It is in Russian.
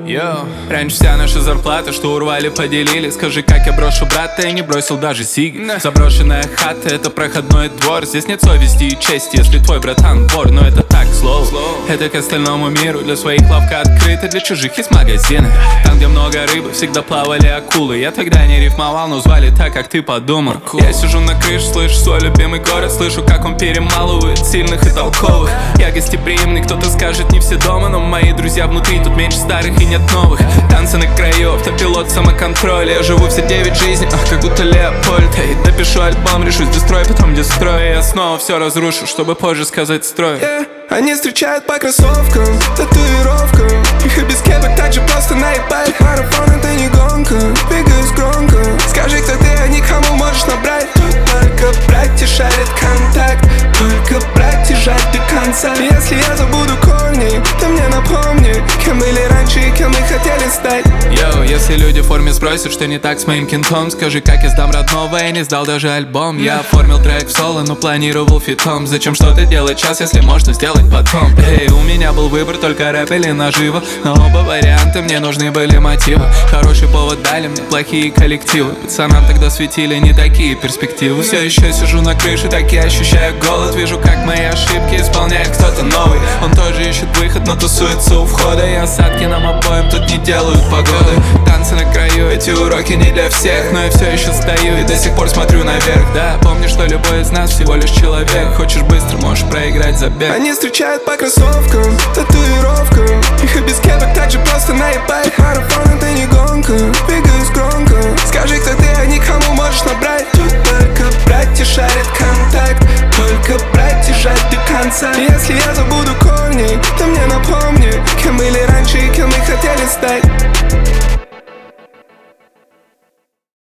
Раньше вся наша зарплата, что урвали, поделили. Скажи, как я брошу брата, я не бросил даже сиги. Заброшенная хата, это проходной двор. Здесь нет совести и чести, если твой братан вор. Но это так, слово. Это к остальному миру. Для своих лавка открыта, для чужих есть магазины. Там, где много рыбы, всегда плавали акулы. Я тогда не рифмовал, но звали так, как ты подумал. Я сижу на крыше, слышу свой любимый город. Слышу, как он перемалывает сильных и толковых. Я гостеприимный, кто-то скажет, не все дома. Но мои друзья внутри, тут меньше старых и нет новых. Танцы на краю, автопилот, самоконтроль. Я живу все 9 жизней, как будто Леопольд. Эй, допишу альбом, решусь дестрой, потом дестрой. Я снова все разрушу, чтобы позже сказать строй. Они встречают по кроссовкам, татуировкам. Их и без кепок так же просто наебать. Марафон это не гонка, двигаюсь громко. Скажи, кто ты, а никому можешь набрать. Тут только братья шарят контакт, только братья жать до конца. Если я забуду корни, то мне напомни, кем были раньше и кем мы хотели стать. Если люди в форме спросят, что не так с моим кентом, скажи, как я сдам родного, я не сдал даже альбом. Я оформил трек в соло, но планировал фитом. Зачем что-то делать сейчас, если можно сделать потом? Эй, у меня был выбор, только рэп или наживо. Но оба варианта мне нужны были мотивы. Хороший повод дали мне плохие коллективы. Пацанам тогда светили не такие перспективы. Все еще сижу на крыше, так я ощущаю голод. Вижу, как мои ошибки исполняет кто-то новый. Он тоже ищет выход, но тусуется у входа. И осадки нам обоим тут не делают погоды. Танцы на краю, эти уроки не для всех. Но я все еще стою и до сих пор смотрю наверх. Да, помни, что любой из нас всего лишь человек. Хочешь быстро, можешь проиграть забег. Они встречают по кроссовкам, татуировкам. Их и без кепок так же просто наебать. Марафон это не гонка, двигаюсь громко. Скажи, кто ты, а никому можешь набрать. Тут только братья шарят контакт, только братья жать до конца. Если я забуду корни, то мне напомни, кем были раньше и кем мы хотели стать.